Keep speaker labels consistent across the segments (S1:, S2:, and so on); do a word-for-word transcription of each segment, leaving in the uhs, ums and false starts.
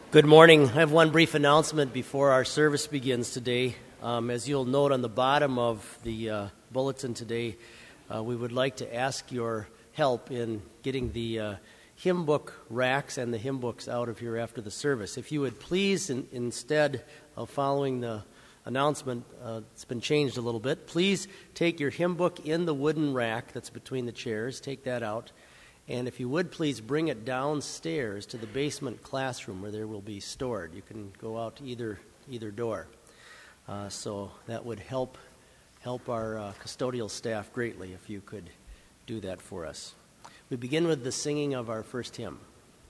S1: Good morning. I have one brief announcement before our service begins today. Um, as you'll note on the bottom of the uh, bulletin today, uh, we would like to ask your help in getting the uh, hymn book racks and the hymn books out of here after the service. If you would please, in, instead of following the announcement, uh, it's been changed a little bit, please take your hymn book in the wooden rack that's between the chairs. Take that out. And if you would, please bring it downstairs to the basement classroom where there will be stored. You can go out either either door. Uh, so that would help help our uh, custodial staff greatly if you could do that for us. We begin with the singing of our first hymn.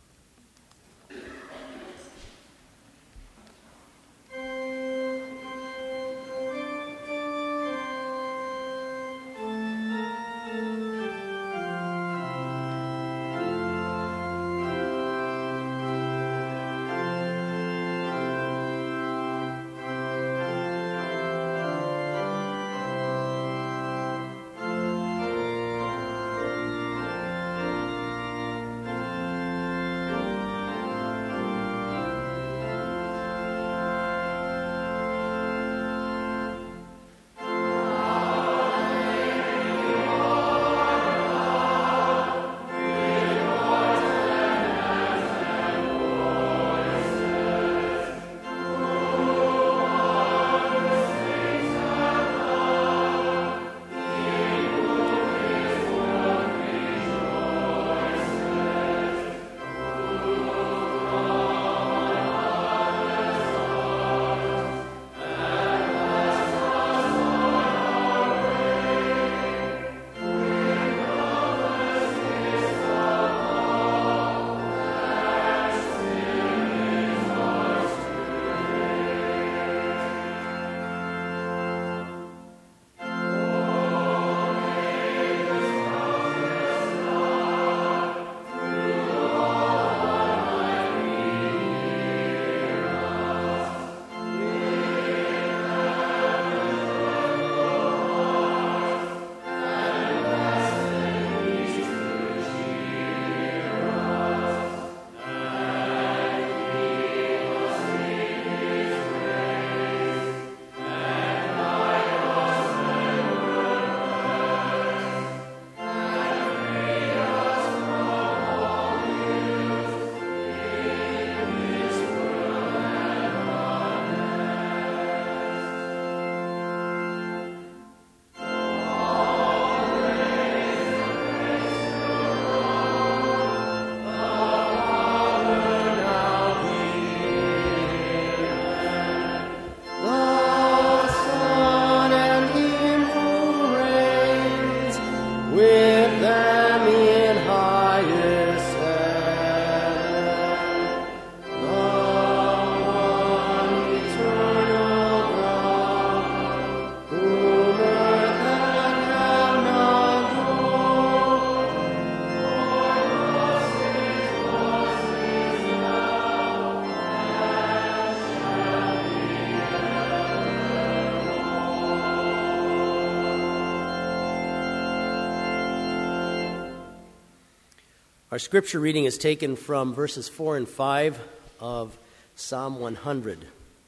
S1: Our scripture reading is taken from verses four and five of Psalm one hundred.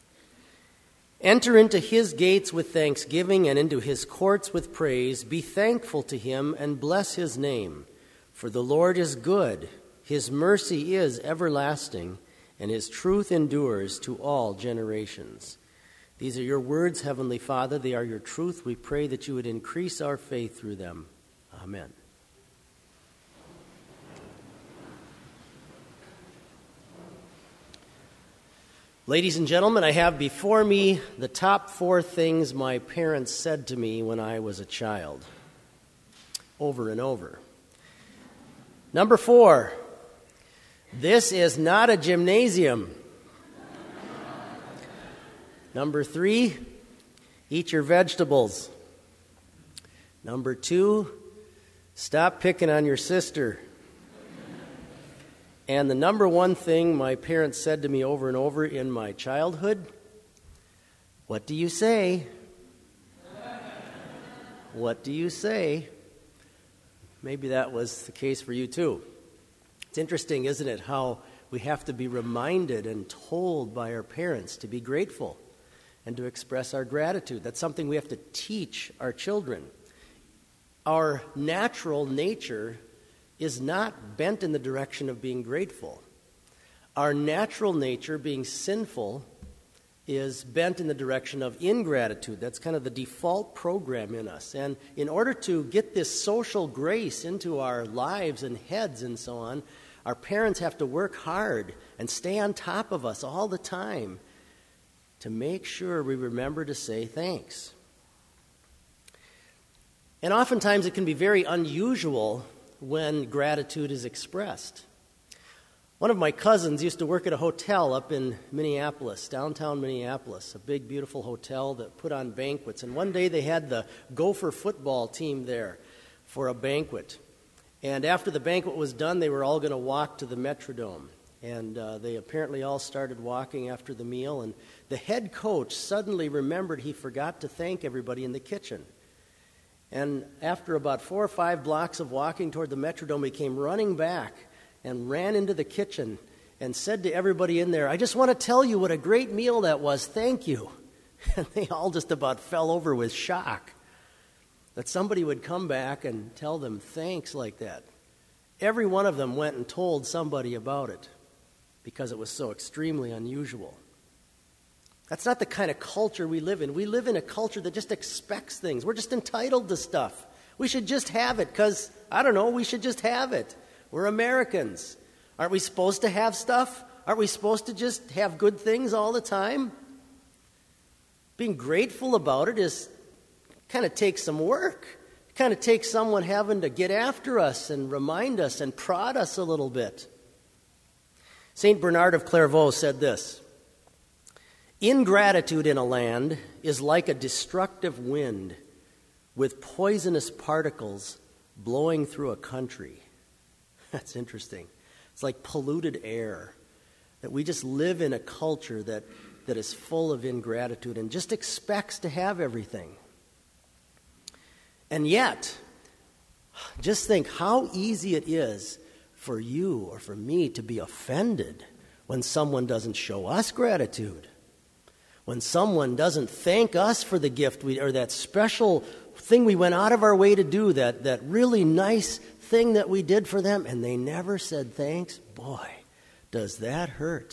S1: Enter into his gates with thanksgiving and into his courts with praise. Be thankful to him and bless his name. For the Lord is good, his mercy is everlasting, and his truth endures to all generations. These are your words, Heavenly Father. They are your truth. We pray that you would increase our faith through them. Amen. Ladies and gentlemen, I have before me the top four things my parents said to me when I was a child, over and over. Number four, this is not a gymnasium. Number three, eat your vegetables. Number two, stop picking on your sister. And the number one thing my parents said to me over and over in my childhood, what do you say? What do you say? Maybe that was the case for you too. It's interesting, isn't it, how we have to be reminded and told by our parents to be grateful and to express our gratitude. That's something we have to teach our children. Our natural nature is not bent in the direction of being grateful. Our natural nature, being sinful, is bent in the direction of ingratitude. That's kind of the default program in us. And in order to get this social grace into our lives and heads and so on, our parents have to work hard and stay on top of us all the time to make sure we remember to say thanks. And oftentimes it can be very unusual when gratitude is expressed. One of my cousins used to work at a hotel up in Minneapolis, downtown Minneapolis, a big, beautiful hotel that put on banquets. And one day they had the Gopher football team there for a banquet. And after the banquet was done, they were all going to walk to the Metrodome. And uh, they apparently all started walking after the meal. And the head coach suddenly remembered he forgot to thank everybody in the kitchen. And after about four or five blocks of walking toward the Metrodome, he came running back and ran into the kitchen and said to everybody in there, "I just want to tell you what a great meal that was. Thank you." And they all just about fell over with shock that somebody would come back and tell them thanks like that. Every one of them went and told somebody about it because it was so extremely unusual. That's not the kind of culture we live in. We live in a culture that just expects things. We're just entitled to stuff. We should just have it because, I don't know, we should just have it. We're Americans. Aren't we supposed to have stuff? Aren't we supposed to just have good things all the time? Being grateful about it is kind of takes some work. It kind of takes someone having to get after us and remind us and prod us a little bit. Saint Bernard of Clairvaux said this: "Ingratitude in a land is like a destructive wind with poisonous particles blowing through a country." That's interesting. It's like polluted air, that we just live in a culture that, that is full of ingratitude and just expects to have everything. And yet, just think how easy it is for you or for me to be offended when someone doesn't show us gratitude, when someone doesn't thank us for the gift we, or that special thing we went out of our way to do, that, that really nice thing that we did for them, and they never said thanks. Boy, does that hurt.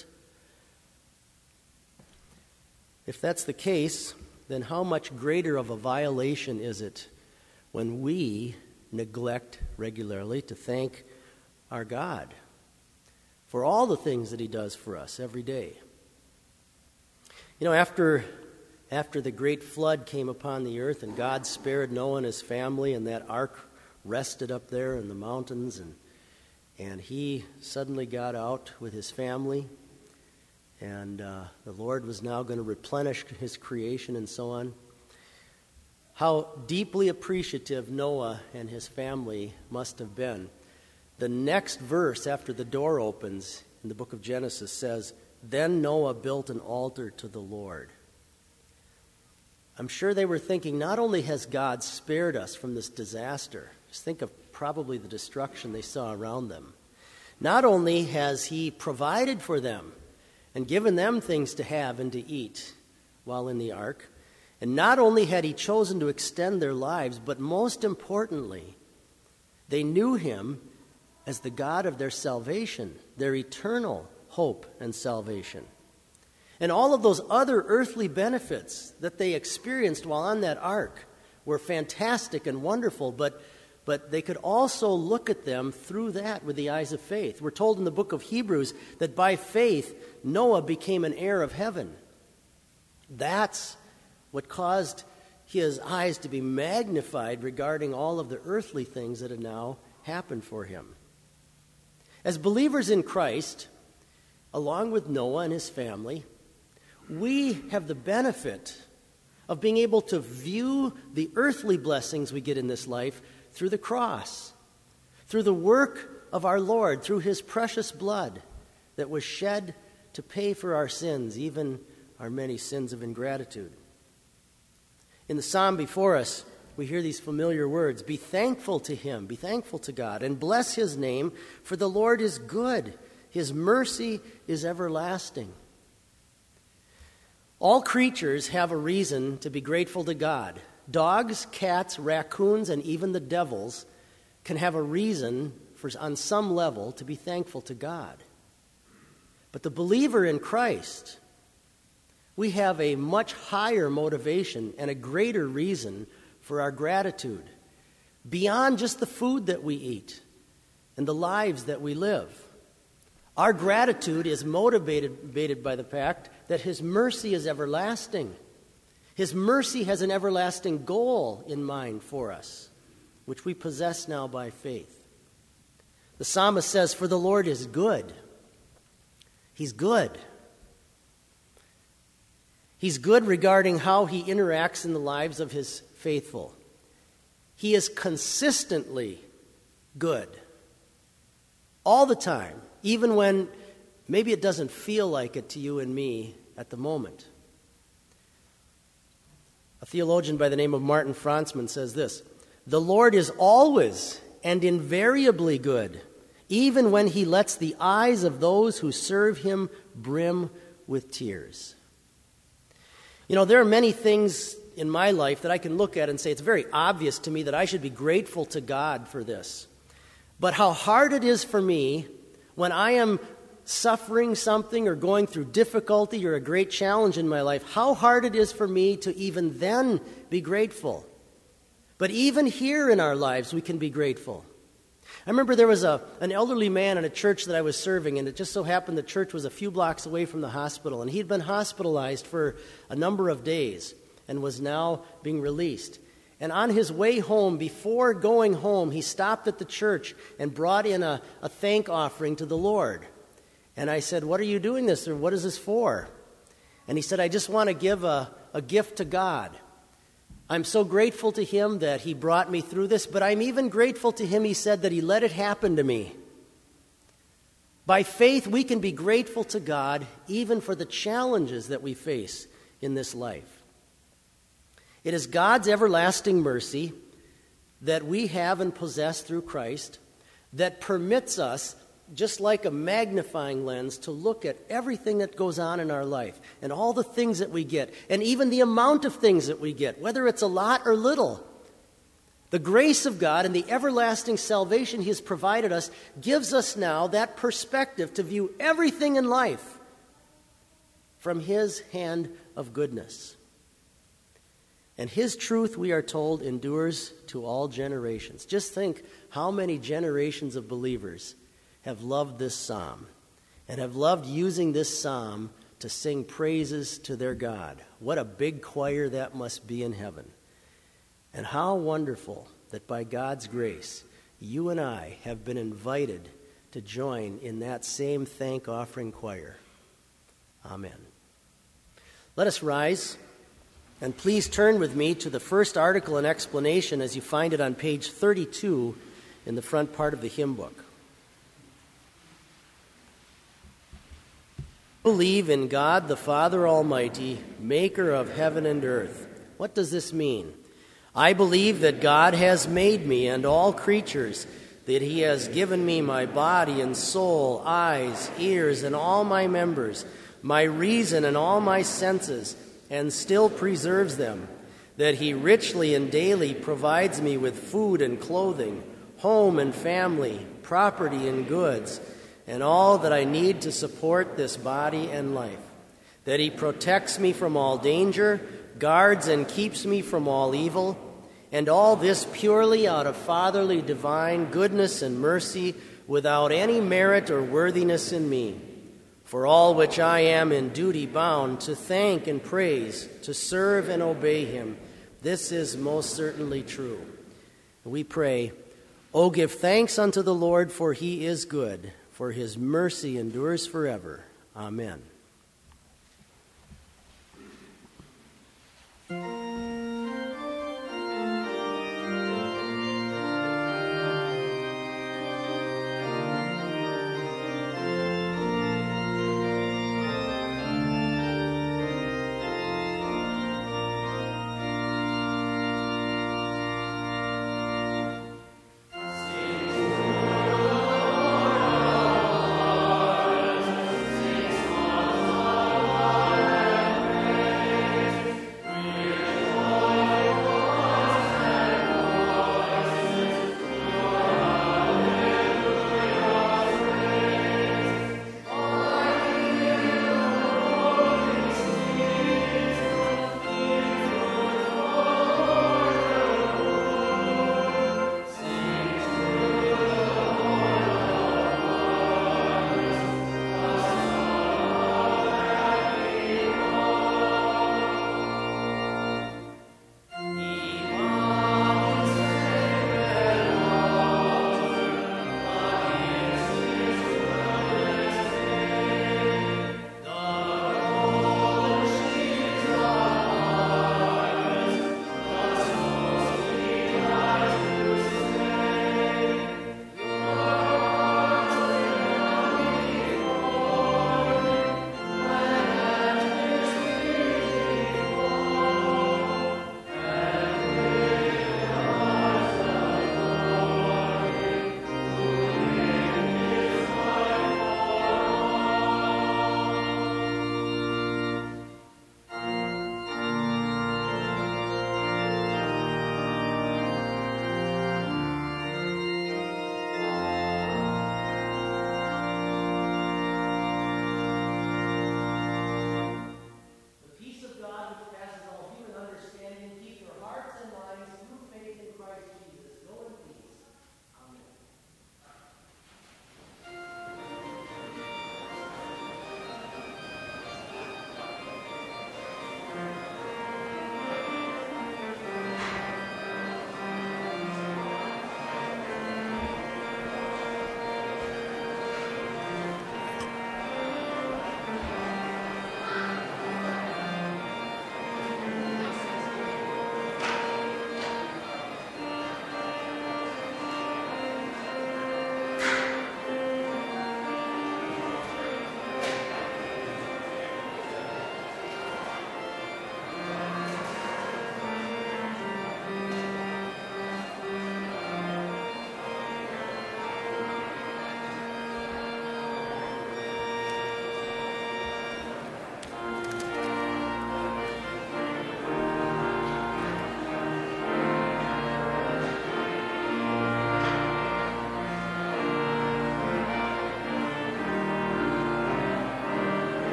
S1: If that's the case, then how much greater of a violation is it when we neglect regularly to thank our God for all the things that He does for us every day? You know, after after the great flood came upon the earth and God spared Noah and his family, and that ark rested up there in the mountains, and and he suddenly got out with his family, and uh, the Lord was now going to replenish His creation and so on. How deeply appreciative Noah and his family must have been. The next verse after the door opens in the book of Genesis says, "Then Noah built an altar to the Lord." I'm sure they were thinking, not only has God spared us from this disaster, just think of probably the destruction they saw around them. Not only has He provided for them and given them things to have and to eat while in the ark, and not only had He chosen to extend their lives, but most importantly, they knew Him as the God of their salvation, their eternal hope and salvation. And all of those other earthly benefits that they experienced while on that ark were fantastic and wonderful, but, but they could also look at them through that with the eyes of faith. We're told in the book of Hebrews that by faith, Noah became an heir of heaven. That's what caused his eyes to be magnified regarding all of the earthly things that had now happened for him. As believers in Christ, along with Noah and his family, we have the benefit of being able to view the earthly blessings we get in this life through the cross, through the work of our Lord, through His precious blood that was shed to pay for our sins, even our many sins of ingratitude. In the psalm before us, we hear these familiar words: "Be thankful to Him, be thankful to God, and bless His name, for the Lord is good. His mercy is everlasting. All creatures have a reason to be grateful to God. Dogs, cats, raccoons, and even the devils can have a reason for, on some level, to be thankful to God. But the believer in Christ, we have a much higher motivation and a greater reason for our gratitude, beyond just the food that we eat and the lives that we live. Our gratitude is motivated, motivated by the fact that His mercy is everlasting. His mercy has an everlasting goal in mind for us, which we possess now by faith. The psalmist says, "For the Lord is good." He's good. He's good regarding how He interacts in the lives of His faithful. He is consistently good. All the time, even when maybe it doesn't feel like it to you and me at the moment. A theologian by the name of Martin Franzmann says this: "The Lord is always and invariably good, even when He lets the eyes of those who serve Him brim with tears." You know, there are many things in my life that I can look at and say it's very obvious to me that I should be grateful to God for this. But how hard it is for me when I am suffering something or going through difficulty or a great challenge in my life, how hard it is for me to even then be grateful. But even here in our lives, we can be grateful. I remember there was a, an elderly man in a church that I was serving, and it just so happened the church was a few blocks away from the hospital, and he'd been hospitalized for a number of days and was now being released. And on his way home, before going home, he stopped at the church and brought in a, a thank offering to the Lord. And I said, "What are you doing this, or what is this for?" And he said, "I just want to give a, a gift to God. I'm so grateful to Him that He brought me through this, but I'm even grateful to Him," he said, "that He let it happen to me." By faith, we can be grateful to God even for the challenges that we face in this life. It is God's everlasting mercy that we have and possess through Christ that permits us, just like a magnifying lens, to look at everything that goes on in our life and all the things that we get and even the amount of things that we get, whether it's a lot or little. The grace of God and the everlasting salvation He has provided us gives us now that perspective to view everything in life from His hand of goodness. And His truth, we are told, endures to all generations. Just think how many generations of believers have loved this psalm and have loved using this psalm to sing praises to their God. What a big choir that must be in heaven. And how wonderful that by God's grace, you and I have been invited to join in that same thank offering choir. Amen. Let us rise, and please turn with me to the first article and explanation as you find it on page thirty-two in the front part of the hymn book. Believe in God the Father Almighty, maker of heaven and earth. What does this mean? I believe that God has made me and all creatures, that He has given me my body and soul, eyes, ears, and all my members, my reason and all my senses, and still preserves them, that He richly and daily provides me with food and clothing, home and family, property and goods, and all that I need to support this body and life, that He protects me from all danger, guards and keeps me from all evil, and all this purely out of fatherly divine goodness and mercy, without any merit or worthiness in me, for all which I am in duty bound to thank and praise, to serve and obey Him. This is most certainly true. We pray, "Oh, give thanks unto the Lord, for He is good, for His mercy endures forever." Amen.